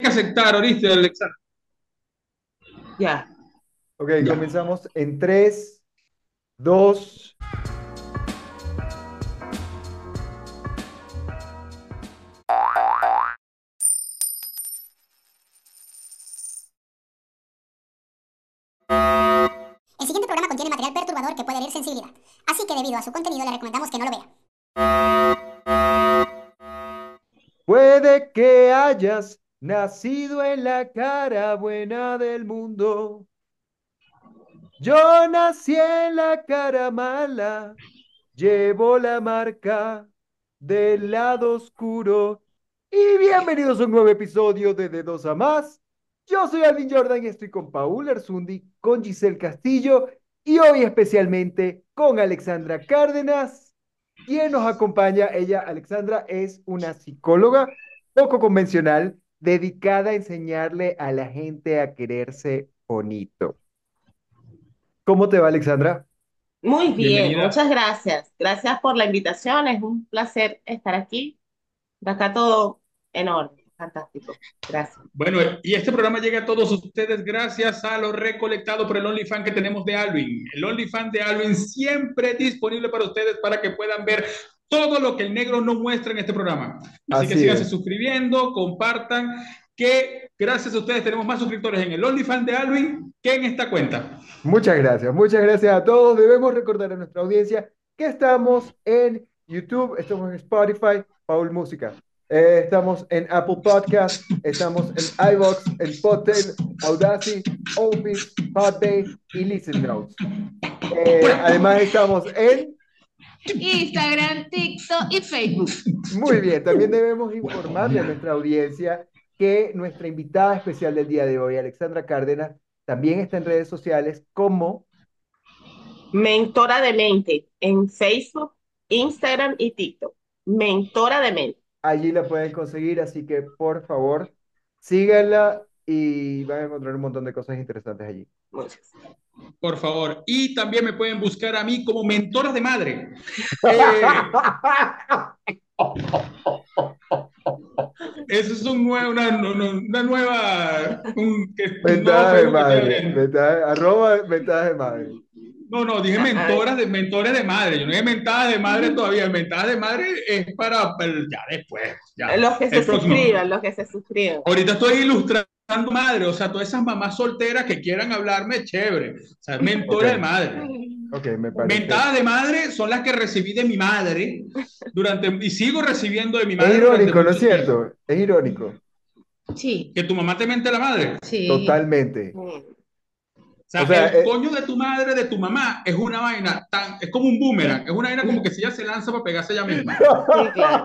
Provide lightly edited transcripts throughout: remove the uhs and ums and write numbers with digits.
que aceptar, ¿oíste, Alexander? Ya. Ok, Ya. comenzamos en 3, 2. El siguiente programa contiene material perturbador que puede herir sensibilidad, así que debido a su contenido le recomendamos que no lo vea. Puede que hayas nacido en la cara buena del mundo. Yo nací en la cara mala, llevo la marca del lado oscuro. Y bienvenidos a un nuevo episodio de Dos a Más. Yo soy Alvin Jordan y estoy con Paul Erzundi, con Giselle Castillo y hoy especialmente con Alexandra Cárdenas, quien nos acompaña. Ella, Alexandra, es una psicóloga poco convencional, dedicada a enseñarle a la gente a quererse bonito. ¿Cómo te va, Alexandra? Muy bien, Bienvenida. muchas gracias. Gracias por la invitación. Es un placer estar aquí. De acá todo en orden. Fantástico. Gracias. Bueno, y este programa llega a todos ustedes gracias a lo recolectado por el OnlyFans que tenemos de Alvin. El OnlyFans de Alvin siempre disponible para ustedes para que puedan ver todo lo que el negro no muestra en este programa. Así que Así síganse es. suscribiendo, compartan, que gracias a ustedes tenemos más suscriptores en el OnlyFans de Alvin que en esta cuenta. Muchas gracias. Muchas gracias a todos. Debemos recordar a nuestra audiencia que estamos en YouTube, estamos en Spotify, Paul Música. Estamos en Apple Podcast, estamos en iVoox, en Podtail, Audacity, Opus, Podbay y Listen Notes. Además estamos en... Instagram, TikTok y Facebook. Muy bien, también debemos informarle a nuestra audiencia que nuestra invitada especial del día de hoy, Alexandra Cárdenas, también está en redes sociales como... Mentora de mente en Facebook, Instagram y TikTok. Mentora de mente. Allí la pueden conseguir, así que por favor, síganla y van a encontrar un montón de cosas interesantes allí. Muchas. Por favor. Y también me pueden buscar a mí como mentora de madre. Eh, Eso es una nueva, un nuevo Ventaja de Facebook que estoy madre, abriendo. arroba ventaja de madre. No, no, dije Ah, mentores de madre. Yo no dije mentadas de madre todavía. Mentadas de madre es para ya después, ya. los que se El próximo. suscriban, los que se suscriban. Ahorita estoy ilustrando madre, o sea, todas esas mamás solteras que quieran hablarme, chévere. O sea, Ok, mentores de madre. ok, me parece. Mentadas de madre son las que recibí de mi madre y sigo recibiendo de mi Es madre durante irónico, ¿no es mucho tiempo. cierto? Es irónico. Sí, Que tu mamá te mente la madre. sí. Totalmente. Mm. O O sea, sea, el coño de tu madre, de tu mamá, es una vaina tan, es como un boomerang, es una vaina como que si ella se lanza para pegarse ella misma. Sí, claro.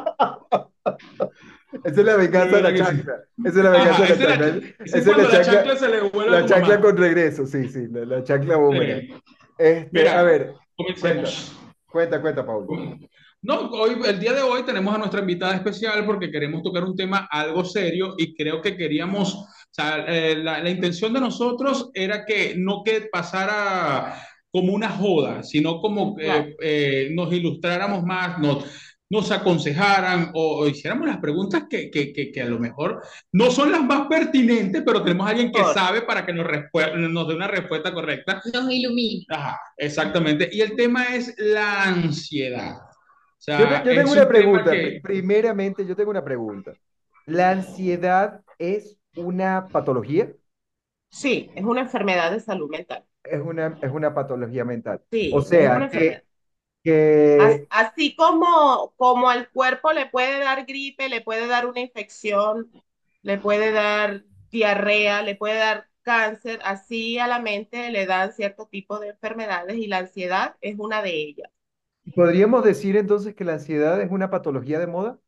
esa es la De venganza de la verdad que sí. chancla. Esa es la venganza Ajá, de la chancla. ese es Esa es la cuando la chancla, chancla se le vuelve a la tu chancla mamá. con regreso. Sí, sí, la chancla boomerang. Sí. A Mira, ver, cuenta, comencemos. cuenta, Paul. No, hoy, el día de hoy tenemos a nuestra invitada especial porque queremos tocar un tema algo serio y creo que queríamos, o sea, la intención de nosotros era que no que pasara como una joda, sino como Claro. nos ilustráramos más, nos aconsejaran o hiciéramos las preguntas que a lo mejor no son las más pertinentes, pero tenemos a alguien que Por. sabe para que nos dé una respuesta correcta. Nos ilumina. Ajá, exactamente. Y el tema es la ansiedad. O sea, Yo tengo es una un tema pregunta. que Primeramente, yo tengo una pregunta. ¿La ansiedad es una patología? Sí, es una enfermedad de salud mental. Es una patología mental. O Sí, es una sea, enfermedad. que, Así como al cuerpo le puede dar gripe, le puede dar una infección, le puede dar diarrea, le puede dar cáncer, así a la mente le dan cierto tipo de enfermedades y la ansiedad es una de ellas. podríamos decir entonces que la ansiedad es una patología de moda.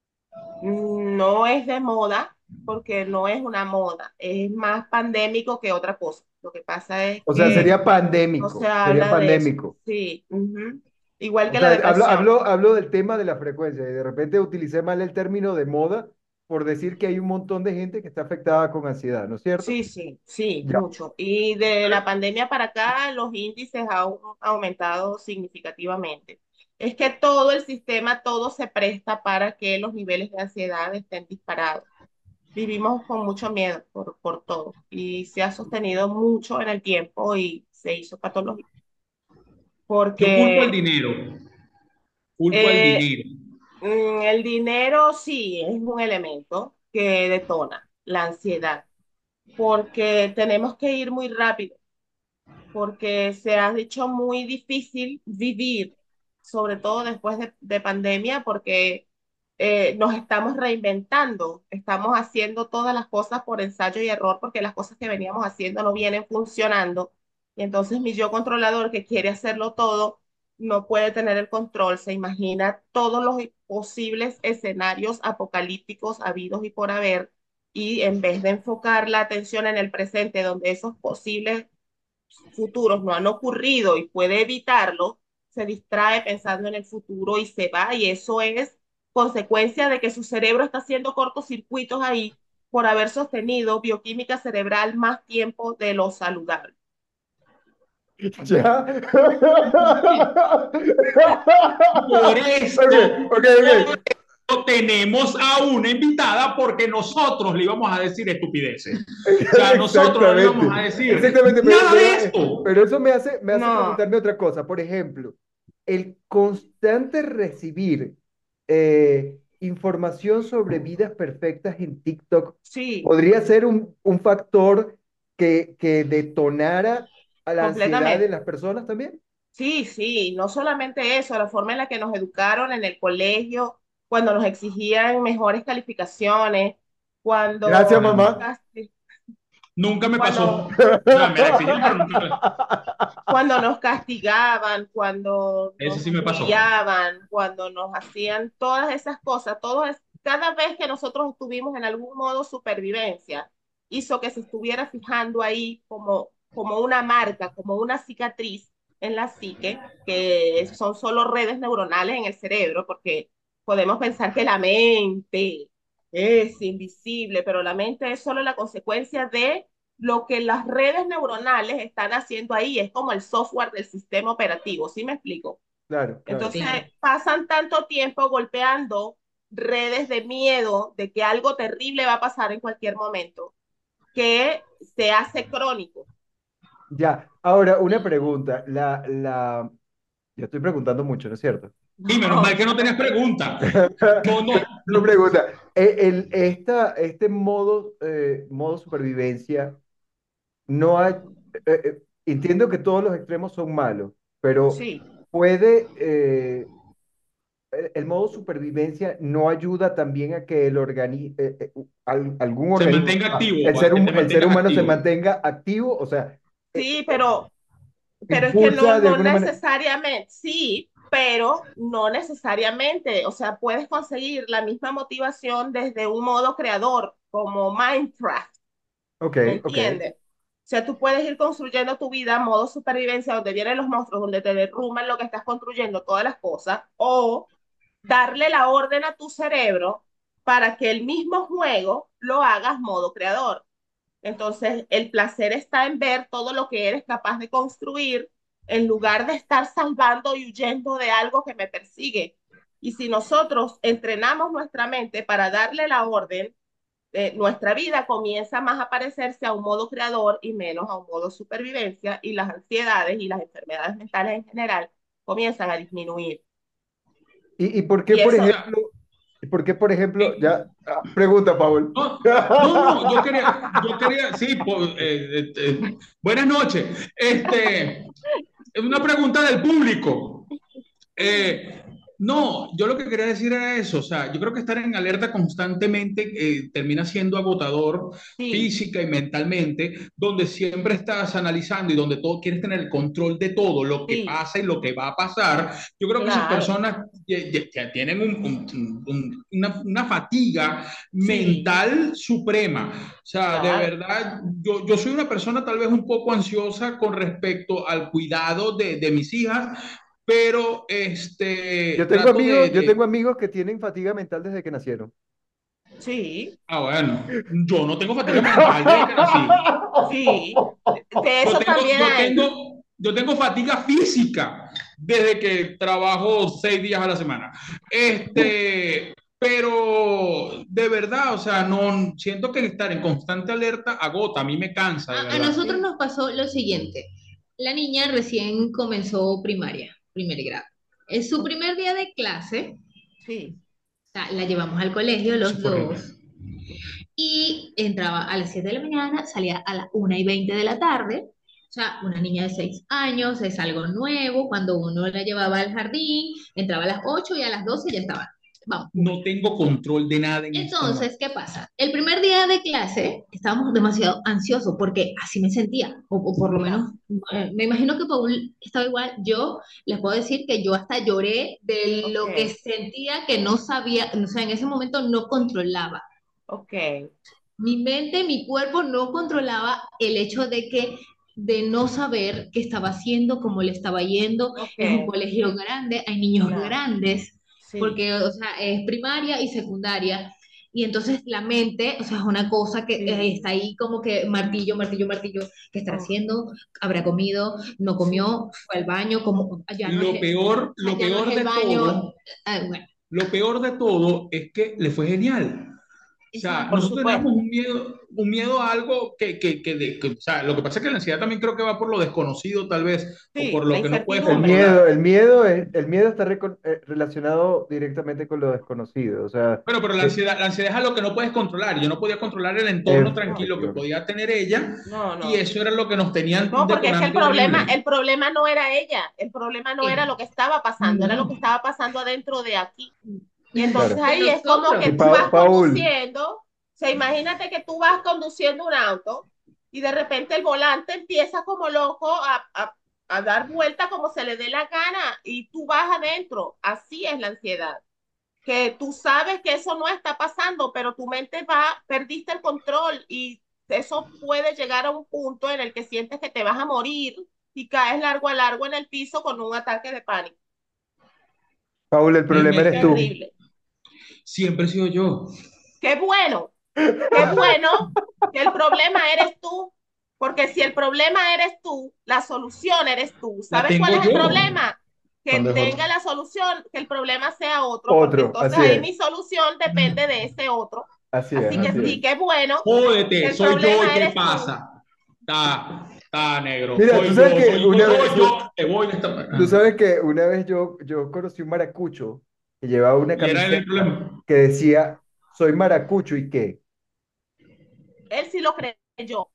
No es de moda porque no es una moda, es más pandémico que otra cosa. Lo que pasa es O sea, que sería no se pandémico, sería habla de eso. pandémico. Sí, ujú. Igual O que la sea, depresión. hablo del tema de la frecuencia y de repente utilicé mal el término de moda por decir que hay un montón de gente que está afectada con ansiedad, ¿no es cierto? Sí, sí, sí, Ya. mucho. Y de la pandemia para acá, los índices han aumentado significativamente. Es que todo el sistema, todo se presta para que los niveles de ansiedad estén disparados. vivimos con mucho miedo por todo y se ha sostenido mucho en el tiempo y se hizo patológico. Yo culpo al Porque dinero, culpo al eh, dinero. el dinero sí es un elemento que detona la ansiedad, porque tenemos que ir muy rápido, porque se ha hecho muy difícil vivir, sobre todo después de pandemia, porque nos estamos reinventando, estamos haciendo todas las cosas por ensayo y error, porque las cosas que veníamos haciendo no vienen funcionando. Y entonces mi yo controlador que quiere hacerlo todo, no puede tener el control, se imagina todos los posibles escenarios apocalípticos habidos y por haber, y en vez de enfocar la atención en el presente, donde esos posibles futuros no han ocurrido y puede evitarlo, se distrae pensando en el futuro y se va, y eso es consecuencia de que su cerebro está haciendo cortocircuitos ahí por haber sostenido bioquímica cerebral más tiempo de lo saludable. Ya. Por Ok, esto, ok, ok. tenemos a una invitada porque nosotros le íbamos a decir estupideces. O sea, nosotros no le íbamos a Exactamente, decir exactamente, nada de esto. pero eso me hace No, preguntarme otra cosa. Por ejemplo, el constante recibir información sobre vidas perfectas en TikTok sí, podría ser un factor que detonara a la ansiedad en completamente. las personas también. Sí, sí, no solamente eso, la forma en la que nos educaron en el colegio, cuando nos exigían mejores calificaciones, Gracias, cuando nos, mamá. Nunca me pasó. cuando, O sea, me la exigían, pero nunca me... cuando nos castigaban, cuando Ese nos sí me pasó. humillaban, cuando nos hacían todas esas cosas, cada vez que nosotros estuvimos en algún modo supervivencia, hizo que se estuviera fijando ahí como una marca, como una cicatriz en la psique, que son solo redes neuronales en el cerebro, porque podemos pensar que la mente es invisible, pero la mente es solo la consecuencia de lo que las redes neuronales están haciendo ahí. Es como el software del sistema operativo, ¿sí me explico? Claro, claro. Entonces pasan tanto tiempo golpeando redes de miedo de que algo terrible va a pasar en cualquier momento, que se hace crónico. Ya, ahora una pregunta. Yo estoy preguntando mucho, ¿no es cierto? Y menos mal No, que no tenías pregunta. No, no, Una no. pregunta. Este modo supervivencia, no hay, entiendo que todos los extremos son malos, pero sí, puede, el modo supervivencia no ayuda también a que algún Se organismo, mantenga activo, el ser, a que te el ser mantengas humano se activo. mantenga activo, o sea, eh, sí, eh, pero es que no, impulsa de no alguna manera. necesariamente, sí, pero no necesariamente. O sea, puedes conseguir la misma motivación desde un modo creador, como Minecraft. Ok, ¿Me ok. entiendes? O sea, tú puedes ir construyendo tu vida a modo supervivencia, donde vienen los monstruos, donde te derrumban lo que estás construyendo, todas las cosas, o darle la orden a tu cerebro para que el mismo juego lo hagas modo creador. Entonces, el placer está en ver todo lo que eres capaz de construir en lugar de estar salvando y huyendo de algo que me persigue. Y si nosotros entrenamos nuestra mente para darle la orden, nuestra vida comienza más a parecerse a un modo creador y menos a un modo supervivencia, y las ansiedades y las enfermedades mentales en general comienzan a disminuir. ¿Y por qué, Y por O eso, sea, ejemplo, por ejemplo, y- ya, pregunta, Paul? no, no, no, yo quería, sí, buenas noches. Una pregunta del público. Eh, no, yo lo que quería decir era eso, o sea, yo creo que estar en alerta constantemente termina siendo agotador sí, física y mentalmente, donde siempre estás analizando y donde todo quieres tener el control de todo lo que sí, pasa y lo que va a pasar. Yo creo que esas claro, personas ya tienen una fatiga sí, mental suprema. O sea, de claro. verdad, yo soy una persona tal vez un poco ansiosa con respecto al cuidado de mis hijas, pero trato Yo tengo amigos que tienen fatiga mental desde que nacieron. Sí, bueno, yo no tengo fatiga mental desde que nací. sí, de Yo eso tengo, también yo hay. tengo, yo tengo fatiga física desde que trabajo 6 días a la semana. Pero pero de verdad, o sea, no siento que estar en constante alerta agota, a mí me cansa, de A verdad. nosotros Sí, nos pasó lo siguiente. La niña recién comenzó primaria, primer grado. En su ok, primer día de clase, sí, la llevamos al colegio Eso los fue horrible. dos y entraba a las 7 de la mañana, salía a las 1:20 de la tarde. O sea, una niña de 6 años, es algo nuevo. Cuando uno la llevaba al jardín, entraba a las 8 y a las 12 ya estaba. Vamos. No tengo control de nada en esta edad. Entonces, ¿qué pasa? El primer día de clase estábamos demasiado ansiosos porque así me sentía, o por lo claro, menos me imagino que Paul estaba igual. Yo les puedo decir que yo hasta lloré de ok, lo que sentía que no sabía, o sea, en ese momento no controlaba. ok, Mi mente, mi cuerpo no controlaba el hecho de no saber qué estaba haciendo, cómo le estaba yendo. Es un ok, colegio grande, hay niños claro, grandes, sí, porque, o sea, es primaria y secundaria. Y entonces la mente, o sea, es una cosa que sí, está ahí como que martillo, martillo, martillo. ¿Qué estará oh, haciendo? ¿Habrá comido? ¿No sí, comió? ¿Fue al baño? Como Lo ya no es peor el de baño. todo, Ah, bueno, lo peor de todo es que le fue genial. O sea, por exacto. nosotros teníamos supuesto, un miedo a algo o sea, lo que pasa es que la ansiedad también creo que va por lo desconocido, tal vez, o por sí, la lo que no puedes incertidumbre, controlar. El miedo está relacionado directamente con lo desconocido. O sea, Bueno, pero la ansiedad es algo que no puedes controlar. Yo no podía controlar el entorno no, tranquilo que efectivamente. podía tener ella, no, y no. eso era lo que nos tenían No, porque es que detonante horrible. el problema no era ella, el problema no era Eh, lo que estaba pasando, era lo No. que estaba pasando adentro de aquí. Y entonces Claro. de ahí es como nosotros. que Y tú vas Paul, conduciendo, o sea, imagínate que tú vas conduciendo un auto y de repente el volante empieza como loco a dar vuelta como se le dé la gana y tú vas adentro. Así es la ansiedad, que tú sabes que eso no está pasando, pero tu mente va, perdiste el control y eso puede llegar a un punto en el que sientes que te vas a morir y caes largo a largo en el piso con un ataque de pánico. Paul, el Me, problema me- eres tú. Terrible. Siempre he sido yo. Qué bueno, qué bueno que el problema eres tú, porque si el problema eres tú, la solución eres tú. La ¿Sabes cuál tengo es el yo. problema? Que Cuando es tenga otro. la solución, que el problema sea otro, porque Otro, entonces así ahí es. mi solución depende de ese otro. Así es, Así que así sí, es. qué bueno que Jódete, el soy yo y problema qué eres tú. pasa. Está negro. Mira, tú sabes que una vez, Soy yo, te voy de esta tú manera. sabes que una vez yo conocí un maracucho que llevaba una Y era el camiseta problema. que decía, soy maracucho y qué. Él sí lo creyó.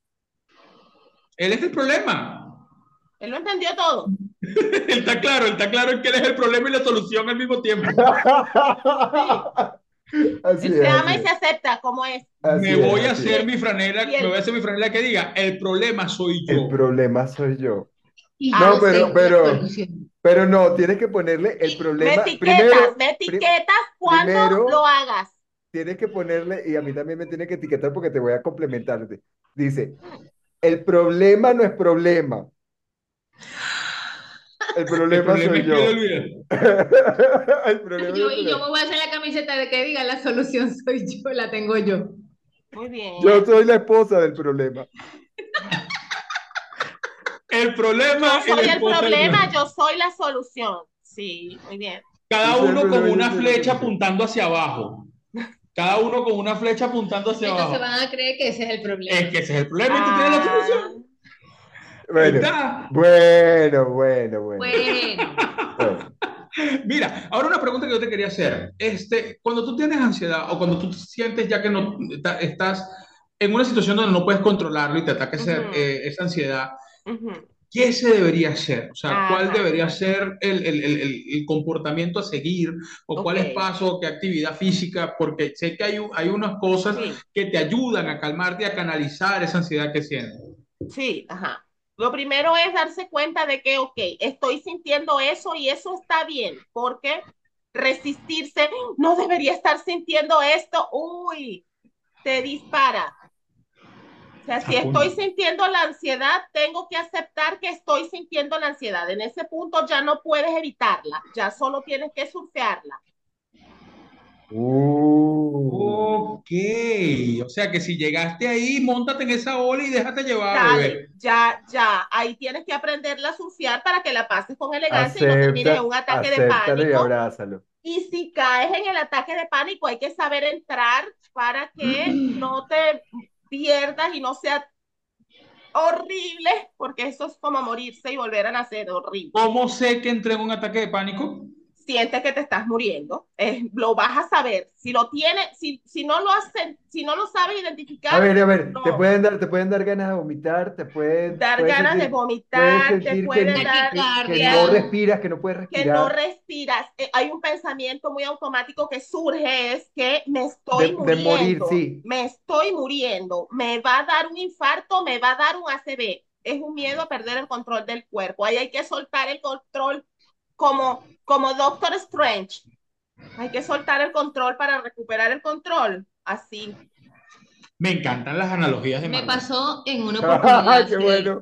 Él es el problema. Él lo entendió todo. Él está claro en que él es el problema y la solución al mismo tiempo. Sí, Así él es, se ama así y se es. acepta como es. Así Me es, voy a así Y es. hacer él, mi franela, y me voy a él hacer mi franela que diga, el problema soy El yo. problema soy yo. Y No, yo así. tengo la solución. pero no, tienes que ponerle el Y problema. Primero, me etiquetas cuando lo primero hagas. tienes que ponerle, y a mí también me tiene que etiquetar porque te voy a complementar. Dice, el problema no es problema, el El problema problema soy es que él yo. olvida. El problema no es Y yo problema. me voy a hacer la camiseta de que diga la solución soy yo, la tengo yo. Muy Yo bien. soy la esposa del problema. El problema Yo y la soy el esposa del problema, problema. yo soy la solución. Sí, muy bien. Yo Cada soy el uno con problema, yo una soy la flecha solución. apuntando hacia abajo. Cada uno con una flecha apuntando hacia Entonces abajo. van a creer que ese es el Es problema. que ese es el problema y tú tienes la Ah, solución. Ahí Bueno, está. bueno. Bueno, Bueno. Mira, ahora una pregunta que yo te quería hacer. Cuando tú tienes ansiedad o cuando tú sientes ya que no estás en una situación donde no puedes controlarlo y te ataca ujú, esa ansiedad, ujú. ¿qué se debería hacer? O sea, ¿cuál Ajá, debería ser el comportamiento a seguir? ¿O cuál es ok. paso? ¿Qué actividad física? Porque sé que hay unas cosas Sí, que te ayudan a calmarte y a canalizar esa ansiedad que sientes. sí, ajá. Lo primero es darse cuenta de que, ok, estoy sintiendo eso y eso está bien, porque resistirse, no debería estar sintiendo esto, uy, te dispara. O sea, si estoy Apunta. sintiendo la ansiedad, tengo que aceptar que estoy sintiendo la ansiedad. En ese punto ya no puedes evitarla, ya solo tienes que surfearla. Uh, Ok, o sea que si llegaste ahí, móntate en esa ola y déjate llevar, Dale, bebé. ya, ahí tienes que aprenderla a surfear para que la pases con elegancia y no termines en un ataque de acéptalo y pánico. abrázalo. Y si caes en el ataque de pánico, hay que saber entrar para que no te pierdas y no sea horrible, porque eso es como morirse y volver a nacer, horrible. ¿Cómo sé que entré en un ataque de pánico? Sientes que te estás muriendo, lo vas a saber. Si lo tienes, si no lo hacen, si no lo sabes identificar, A ver, no. te pueden dar ganas de vomitar, Dar ganas de puedes vomitar, te sentir puede dar que no Taquicardia. respiras, que no puedes que no respirar, respiras. Hay un pensamiento muy automático que surge, es que me estoy de morir, muriendo, sí. me estoy muriendo, me va a dar un infarto, me va a dar un ACV. Es un miedo a perder el control del cuerpo. Ahí hay que soltar el control como Doctor Strange. Hay que soltar el control para recuperar el control. Así. Me encantan las analogías de Me Marvel. pasó en una oportunidad ¡Qué bueno!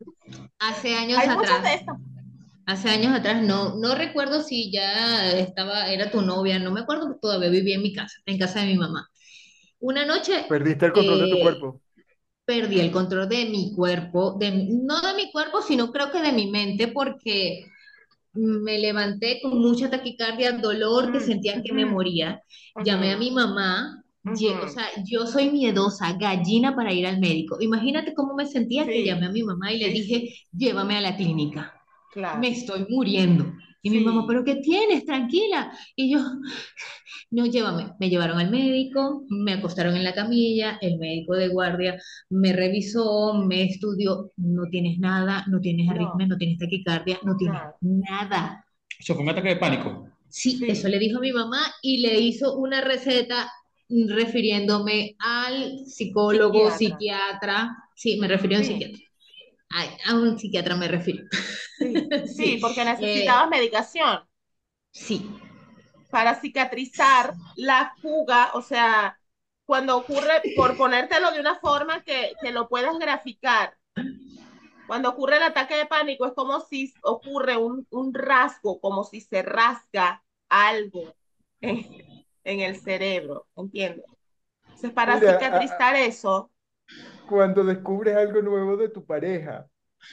hace años Hay muchas atrás. de estas. Hace años atrás, no recuerdo si ya era tu novia, no me acuerdo, porque todavía vivía en mi casa, en casa de mi mamá. Una noche Perdiste el control de tu eh, cuerpo. perdí el control de mi cuerpo, no de mi cuerpo, sino creo que de mi mente, porque me levanté con mucha taquicardia, dolor, que sentía que me moría. Llamé a mi mamá, o sea, yo soy miedosa, gallina para ir al médico. Imagínate cómo me sentía que Sí, llamé a mi mamá y le sí, dije, sí, llévame a la clínica, me claro. estoy muriendo. Y mi mamá, Sí, ¿pero qué tienes? Tranquila. Y yo, no, llévame. Me llevaron al médico, me acostaron en la camilla, el médico de guardia me revisó, me estudió, no tienes nada, no tienes no, arritmia, no tienes taquicardia, no tienes nada. nada. Eso fue un ataque de pánico. Sí, eso Sí, le dijo a mi mamá y le hizo una receta refiriéndome al psicólogo, psiquiatra. psiquiatra. Sí, me refirió a un Sí, psiquiatra. Ay, a un psiquiatra me refiero. sí, sí, Sí, porque eh, necesitabas medicación sí. para cicatrizar la fuga, o sea, cuando ocurre, por ponértelo de una forma que lo puedas graficar, cuando ocurre el ataque de pánico es como si ocurre un rasgo, como si se rasga algo en, en el cerebro, ¿entiendes? Entonces, para Mira, cicatrizar eso, cuando descubres algo nuevo de tu pareja.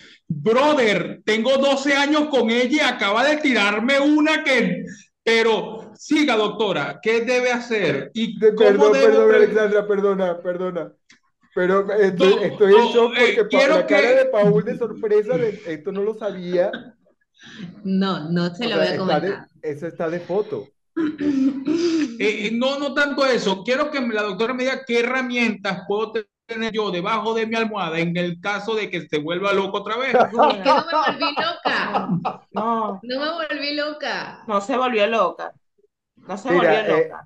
Brother, tengo 12 años con ella y acaba de tirarme una que... Pero siga, doctora, ¿qué debe hacer? ¿Y cómo debo... Perdón, Alexandra, perdona. Pero estoy en shock porque quiero la cara de que... Paul de sorpresa de esto no lo sabía. No, no se O lo sea, había comentado. eso está de foto. no, no tanto eso. Quiero que la doctora me diga qué herramientas puedo tener yo debajo de mi almohada en el caso de que se vuelva loco otra vez. Es que no me volví loca. no, no, No me volví loca. no se volvió loca, no se volvió Mira, loca.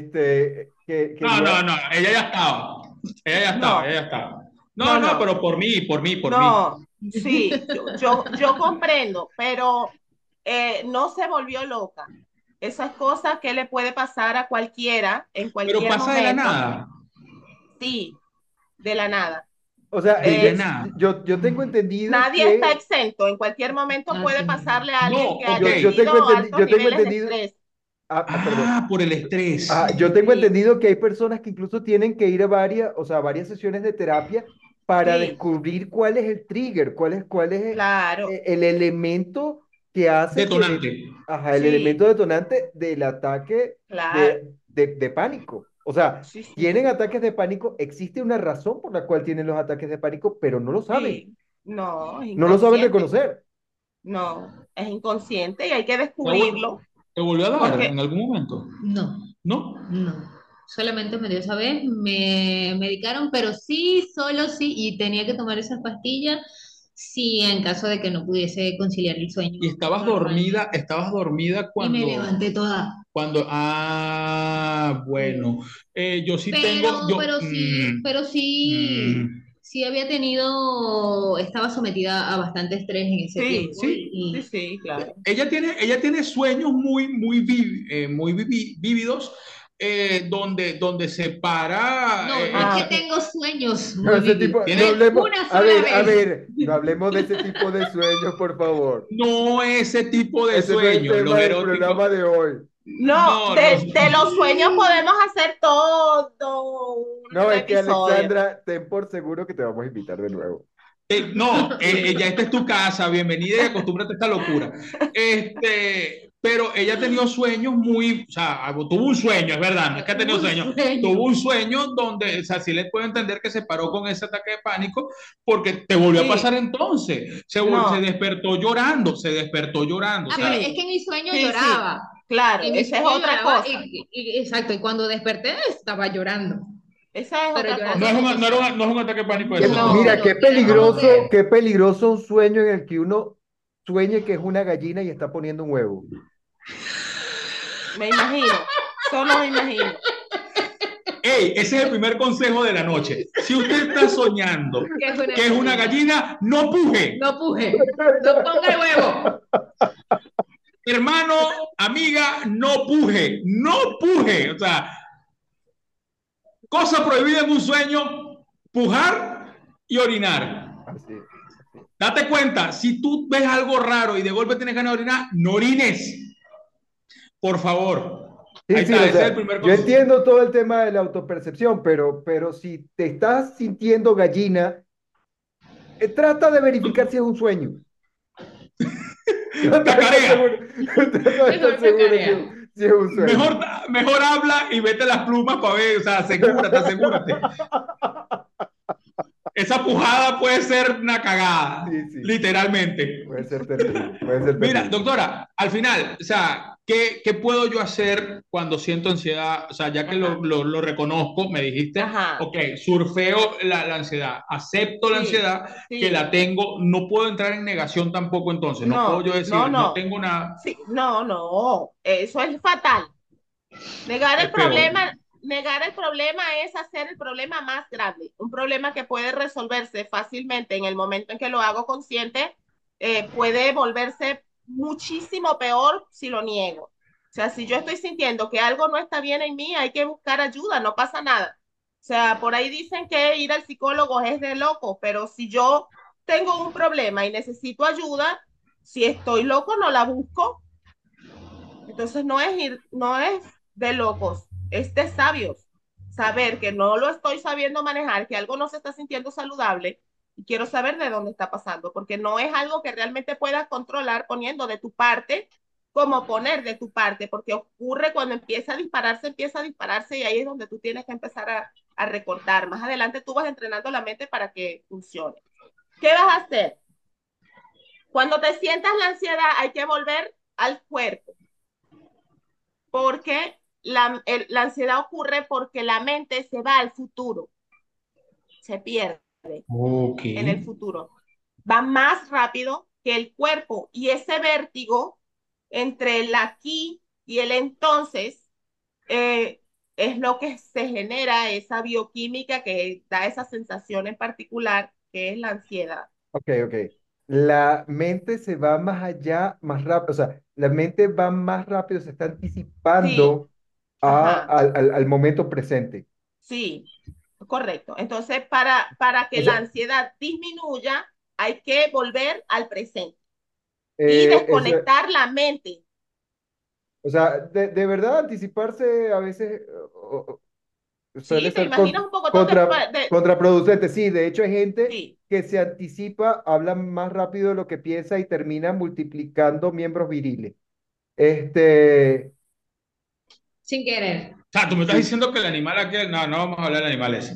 No, no, quería. no, ella ya estaba. Ella ya estaba, ella No, ya estaba. No, no, no, no, pero por mí. no, sí, yo comprendo, pero no se volvió loca. Esas cosas que le puede pasar a cualquiera en Pero cualquier pasa de la momento, nada. sí, de la nada. O sea, De la nada. yo tengo entendido Nadie está que. exento, en cualquier momento puede Así mismo. pasarle a alguien No, que ok. haya tenido altos Yo tengo niveles de entendido. estrés. Perdón. Por el estrés. Yo tengo Sí, entendido que hay personas que incluso tienen que ir a varias, o sea, varias sesiones de terapia para sí, descubrir cuál es el trigger, cuál es claro, el elemento que hace Detonante. ajá, el elemento sí, detonante del ataque claro, de pánico. O sea, sí, sí, tienen ataques de pánico, existe una razón por la cual tienen los ataques de pánico, pero no lo saben, sí. No, es no lo saben inconsciente. reconocer. No, es inconsciente y hay que ¿Te, vol- descubrirlo te volvió a dar porque en algún momento? No, ¿No? no. Solamente me dio esa vez, me medicaron, pero sí, solo sí, y tenía que tomar esas pastillas si en caso de que no pudiese conciliar el sueño Y normalmente. estabas dormida Y me cuando, levanté toda. sí, bueno, yo sí tengo, Pero sí, mm, sí había tenido, estaba sometida a bastante estrés en ese sí, tiempo sí, sí, y sí, claro. ella tiene sueños muy vívidos, donde se para, no, no es que Ah, tengo sueños No, muy ese vívidos, tipo, no tiene, es hablemos, una sola vez. no hablemos de ese tipo de sueños, por favor. no ese tipo de Ese no es el sueños, tema los del eróticos, programa de hoy. no, no, de los sueños podemos hacer todo un No, es que episodio. Alexandra, ten por seguro que te vamos a invitar de nuevo. No, ya esta es tu casa, bienvenida y acostúmbrate a esta locura. Pero ella ha tenido sueños muy, o sea, tuvo un sueño, es verdad, no es que ha tenido Un sueños, sueño. tuvo un sueño donde, o sea, sí le puedo entender que se paró con ese ataque de pánico, porque te volvió a pasar Sí, entonces, se no, despertó llorando, se despertó llorando, o Ah, pero sea, es que sí, en mi sueño sí, sí, lloraba. claro, En mi esa es sueño otra lloraba cosa, exacto, y cuando desperté estaba llorando, esa es pero otra no llorando es cosa. un, como no era si... no es un ataque de pánico eso, No, Leticia. Mira, no, era como que... qué peligroso un sueño en el que uno sueñe que es una gallina y está poniendo un huevo. Me imagino, solo me imagino. Ey, ese es el primer consejo de la noche. Si usted está soñando Que es una que es una gallina. gallina, no puje. No puje, no ponga el huevo. Hermano, amiga, no puje, no puje. O sea, cosa prohibida en un sueño, pujar y orinar. Así, así. Date cuenta, si tú ves algo raro y de golpe tienes ganas de orinar, no orines, por favor. Sí, Ahí sí, está, o ese es el sea, primer yo consejo. entiendo todo el tema de la autopercepción, pero si te estás sintiendo gallina, trata de verificar si es un sueño. Trata de estar Cacarea. seguro, trata de estar Mejor seguro cacarea. si es un sueño. Mejor habla y vete las plumas para ver, o sea, asegúrate, asegúrate. Esa pujada puede ser una cagada, Sí, sí, literalmente. puede ser terrible, puede ser Mira, terrible. doctora, al final, o sea, ¿qué puedo yo hacer cuando siento ansiedad? O sea, ya que Ajá, lo reconozco, me dijiste, ajá, ok, surfeo la ansiedad, acepto la sí, ansiedad, que sí, la tengo, no puedo entrar en negación tampoco entonces, no puedo no, yo no, decir, no no, tengo nada, sí, no, no, eso es fatal. es peor. Negar el problema es hacer el problema más grande. Un problema que puede resolverse fácilmente en el momento en que lo hago consciente, puede volverse muchísimo peor si lo niego. O sea, si yo estoy sintiendo que algo no está bien en mí, hay que buscar ayuda, no pasa nada. O sea, por ahí dicen que ir al psicólogo es de loco, pero si yo tengo un problema y necesito ayuda, si estoy loco, no la busco. Entonces no es de locos, es de sabios. Saber que no lo estoy sabiendo manejar, que algo no se está sintiendo saludable y quiero saber de dónde está pasando, porque no es algo que realmente puedas controlar poniendo de tu parte, como poner de tu parte, porque ocurre cuando empieza a dispararse y ahí es donde tú tienes que empezar a recortar. Más adelante tú vas entrenando la mente para que funcione. ¿Qué vas a hacer? Cuando te sientas la ansiedad, hay que volver al cuerpo porque la ansiedad ocurre porque la mente se va al futuro, se pierde Ok. en el futuro. Va más rápido que el cuerpo y ese vértigo entre el aquí y el entonces eh, es lo que se genera esa bioquímica que da esa sensación en particular que es la ansiedad. Ok, ok. La mente se va más allá, más rápido, o sea, la mente va más rápido, se está Sí, anticipando ajá, al momento presente. sí, correcto. Entonces, para O que la sea, ansiedad disminuya, hay que volver al presente y eso, desconectar la mente. o sea, de verdad anticiparse a veces suele ¿Sí? ¿Te ser imaginas un poco de, contraproducente. Sí, de hecho hay gente sí, que se anticipa, habla más rápido de lo que piensa y termina multiplicando miembros viriles. Este, Sin querer. O sea, tú me estás sí. diciendo que el animal aquel, no, no vamos a hablar del animal ese.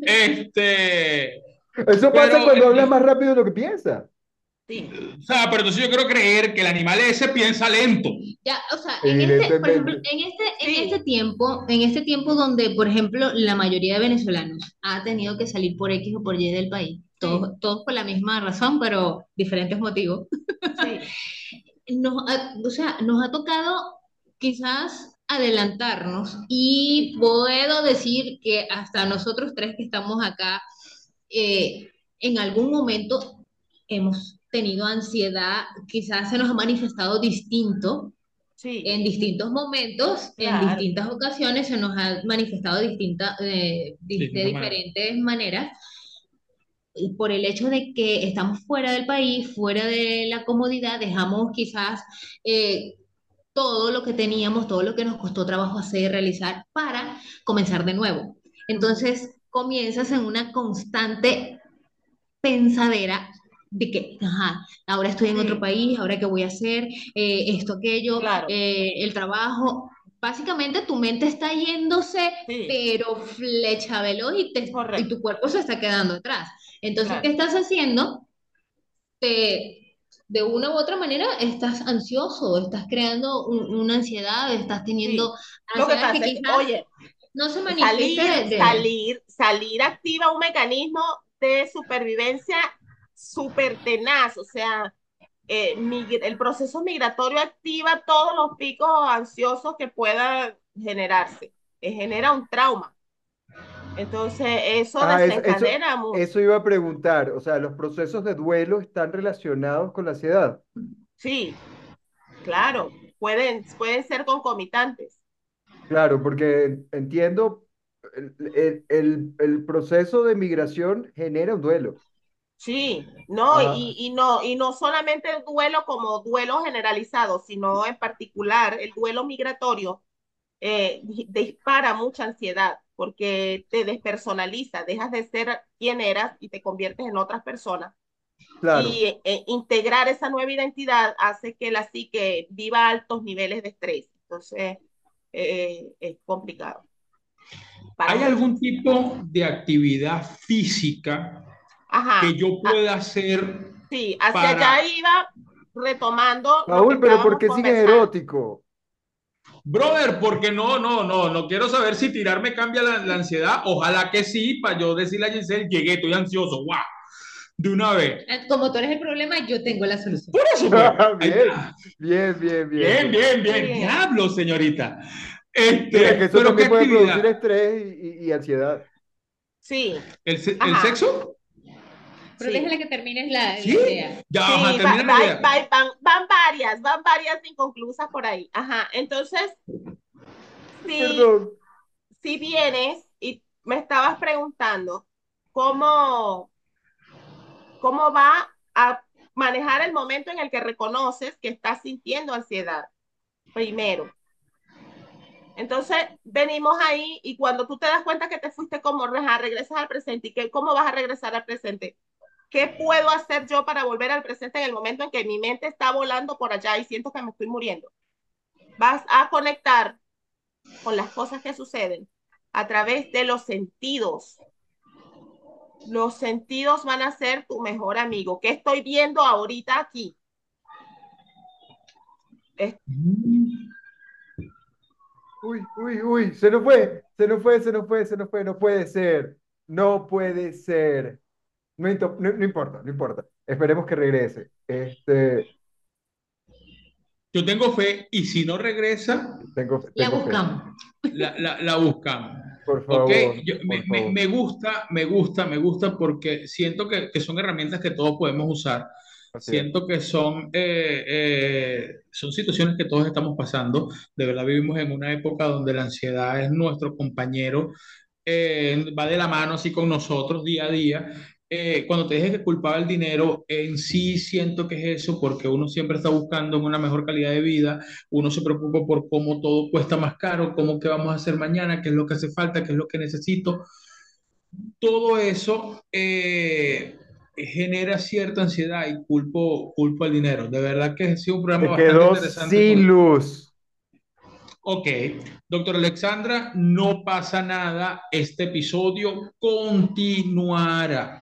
Eso pasa Pero, cuando hablas más rápido de lo que piensa. sí, o sea, pero entonces yo quiero creer que el animal ese piensa lento. Ya, o sea, en este, por ejemplo, Evidentemente. en sí, este tiempo donde, por ejemplo, la mayoría de venezolanos ha tenido que salir por X o por Y del país, sí, todos por la misma razón, pero diferentes motivos, sí, o sea, nos ha tocado quizás adelantarnos y puedo decir que hasta nosotros tres que estamos acá, en algún momento hemos tenido ansiedad, quizás se nos ha manifestado distinto sí, en distintos momentos, en claro. distintas ocasiones se nos ha manifestado de Distinta manera. diferentes maneras, y por el hecho de que estamos fuera del país, fuera de la comodidad, dejamos quizás eh, todo lo que teníamos, todo lo que nos costó trabajo hacer, realizar para comenzar de nuevo. Ujú, Entonces comienzas en una constante pensadera de que, ajá, ahora estoy en otro Sí, país, ahora qué voy a hacer, esto, aquello, claro, el trabajo. Básicamente tu mente está yéndose, sí, pero flecha veloz y correcto, tu cuerpo se está quedando atrás. Entonces, ¿qué claro, estás haciendo? De una u otra manera estás ansioso, estás creando una ansiedad, estás teniendo sí. Lo que ansiedad que pasa es que, quizás oye, no se manifieste salir, de. salir, salir activa un mecanismo de supervivencia súper tenaz, o sea, el proceso migratorio activa todos los picos ansiosos que puedan generarse, genera un trauma. Entonces, eso Ah, eso, desencadena mucho. eso iba a preguntar. O sea, los procesos de duelo están relacionados con la ansiedad. Sí, claro, pueden ser concomitantes. Claro, porque entiendo, el proceso de migración genera un duelo. Sí, no, Ajá, y no solamente el duelo como duelo generalizado, sino en particular el duelo migratorio dispara mucha ansiedad porque te despersonaliza, dejas de ser quien eras y te conviertes en otras personas. claro. Y integrar esa nueva identidad hace que la psique viva altos niveles de estrés. Entonces, es complicado para ¿Hay muchos. algún tipo de actividad física que Ajá, yo ah, pueda hacer sí, hacia allá para, iba retomando lo que Paul, pero ¿por estábamos qué sigues conversando. erótico? brother? Porque no quiero saber si tirarme cambia la ansiedad. Ojalá que sí, para yo decirle a Giselle, llegué, estoy ansioso, guau, de una vez. Como tú eres el problema, yo tengo la solución. Por eso, pues, ahí Bien, está. bien, bien, bien, Bien, bien. bien, bien. Sí, Diablo, señorita. Mira, que eso Pero ¿qué también puede producir actividad? estrés y ansiedad. sí, El ajá, sexo? Pero sí. déjala que termines la ¿Sí? idea. Ya, ajá, Sí, termina la idea. van varias inconclusas por ahí. Ajá, entonces, si, Perdón. si vienes y me estabas preguntando cómo, cómo va a manejar el momento en el que reconoces que estás sintiendo ansiedad, primero. Entonces, venimos ahí y cuando tú te das cuenta que te fuiste como regresas al presente y que cómo vas a regresar al presente. ¿Qué puedo hacer yo para volver al presente en el momento en que mi mente está volando por allá y siento que me estoy muriendo? Vas a conectar con las cosas que suceden a través de los sentidos. Los sentidos van a ser tu mejor amigo. ¿Qué estoy viendo ahorita aquí? Es- Uy, uy, uy, se nos fue, se nos fue, se nos fue, se nos fue, no puede ser, no puede ser. No importa, no importa. Esperemos que regrese. Yo tengo fe y si no regresa, La Tengo fe. buscamos. la buscamos. Por ¿Ok? favor, Me, por favor. me gusta porque siento que son herramientas que todos podemos usar. Así es. Siento que son situaciones que todos estamos pasando. De verdad vivimos en una época donde la ansiedad es nuestro compañero, va de la mano así con nosotros día a día. Cuando te dije que culpaba el dinero, en sí siento que es eso, porque uno siempre está buscando una mejor calidad de vida, uno se preocupa por cómo todo cuesta más caro, cómo qué vamos a hacer mañana, qué es lo que hace falta, qué es lo que necesito. Todo eso genera cierta ansiedad y culpo al dinero. De verdad que ha sido un programa Se bastante quedó interesante. sin luz. Ok, doctora Alexandra, no pasa nada, este episodio continuará.